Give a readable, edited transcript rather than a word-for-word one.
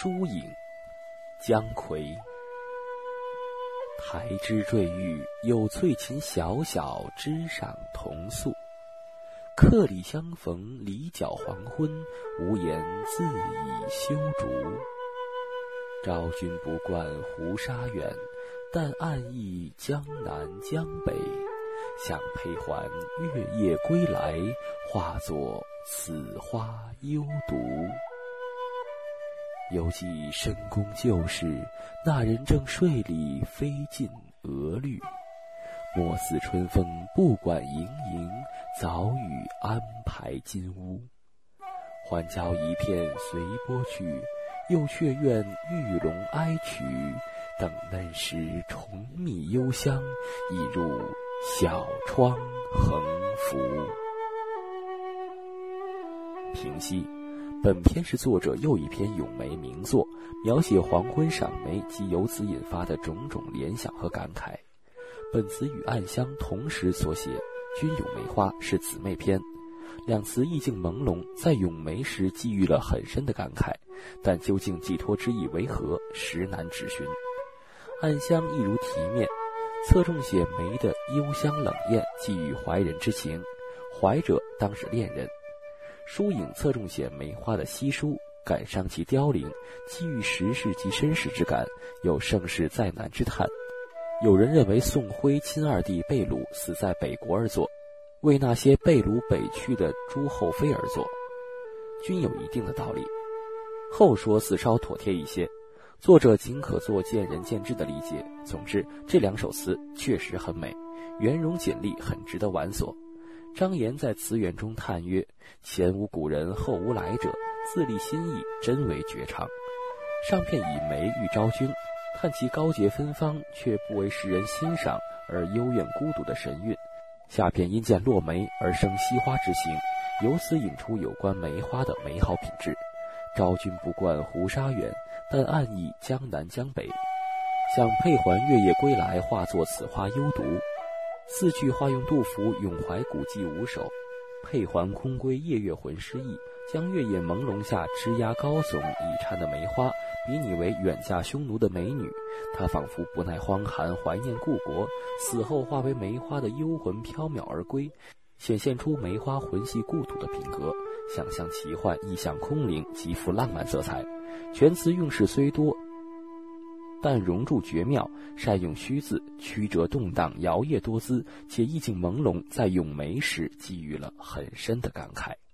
疏影，姜夔。台枝坠玉，有翠琴小小，枝上同宿。客里相逢，离角黄昏，无言自已修竹。昭君不惯胡沙远，但暗忆江南江北。想配还月夜归来，化作此花幽独。犹记深宫旧事，那人正睡里飞尽鹅绿。莫似春风不管盈盈，早已安排金屋。还教一片随波去，又却怨玉龙哀曲。等嫩时虫蜜幽香，已入小窗横幅。评析：本篇是作者又一篇咏梅名作，描写黄昏赏梅及由此引发的种种联想和感慨。本词与《暗香》同时所写，均咏梅花，是姊妹篇。两词意境朦胧，在咏梅时寄予了很深的感慨，但究竟寄托之意为何，实难指寻。《暗香》一如题面，侧重写梅的幽香冷艳，寄予怀人之情，怀者当是恋人。疏影侧重写梅花的稀疏，感伤其凋零，寄予时事及身世之感，有盛世再难之叹。有人认为宋徽亲二弟贝鲁死在北国而作，为那些被掳北去的诸后妃而作，均有一定的道理。后说似稍妥帖一些，作者仅可做见仁见智的理解。总之，这两首词确实很美，圆融锦丽，很值得玩索。张炎在词源中叹曰：前无古人后无来者，自立心意，真为绝唱。上片以梅喻昭君，叹其高洁芬芳却不为世人欣赏而幽怨孤独的神韵。下片因见落梅而生惜花之情，由此引出有关梅花的美好品质。昭君不惯胡沙远，但暗忆江南江北。想配还月夜归来，化作此花幽独。四句化用杜甫咏怀古迹5首，配还空归夜月魂诗意，将月夜朦胧下枝桠高耸已颤的梅花比拟为远嫁匈奴的美女，她仿佛不耐荒寒，怀念故国，死后化为梅花的幽魂飘渺而归，显现出梅花魂系故土的品格，想象奇幻，意象空灵，极富浪漫色彩。全词用事虽多，但融入绝妙，善用虚字，曲折动荡，摇曳多姿，且意境朦胧，在咏梅时给予了很深的感慨。